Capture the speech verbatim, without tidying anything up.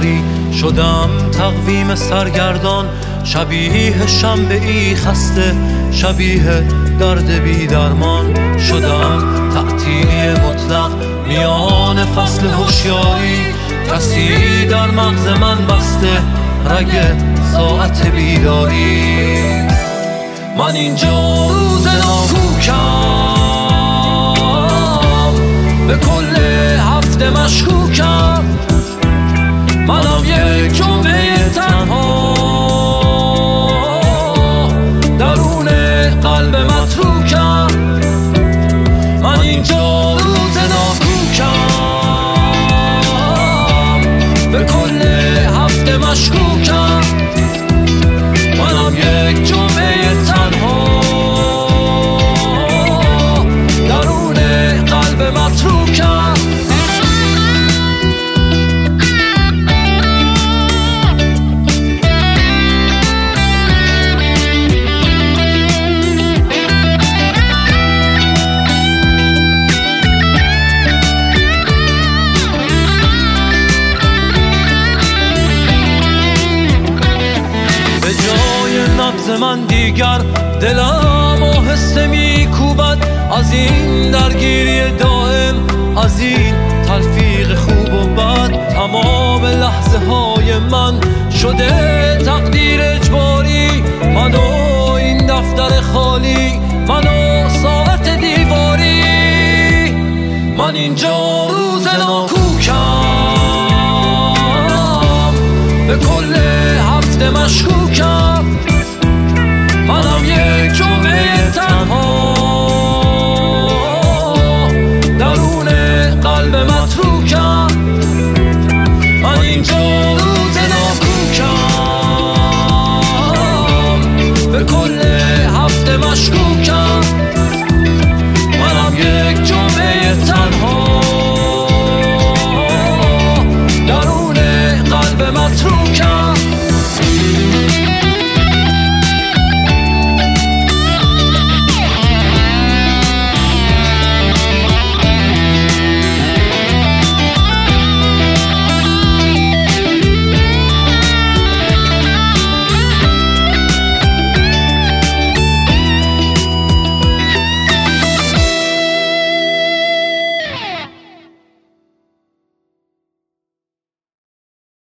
هوشیاری شدم تقویم سرگردان، شبیه شنبه ای خسته، شبیه درد بی درمان شدم. تعطیلی مطلق میان فصل هوشیاری، کسی در مغز من بسته رگ ساعت بیداری. من اینجا روز ناکوکم، به کل هفته مشکوکم. منم یک جمعه تنها درون قلب متروکم. من اینجا روز ناکوکم، به کل هفته مشکوکم. منم یک جمعه تنها درون قلب متروکم. نبض من دیگر دلم آهسته میکوبد، از این درگیری دائم، از این تلفیق خوب و بد. تمام لحظه های من شده تقدیر اجباری، من و این دفتر خالی، من و ساعت دیواری. من اینجا روز ناکوکم، به کل هفته مشکوکم.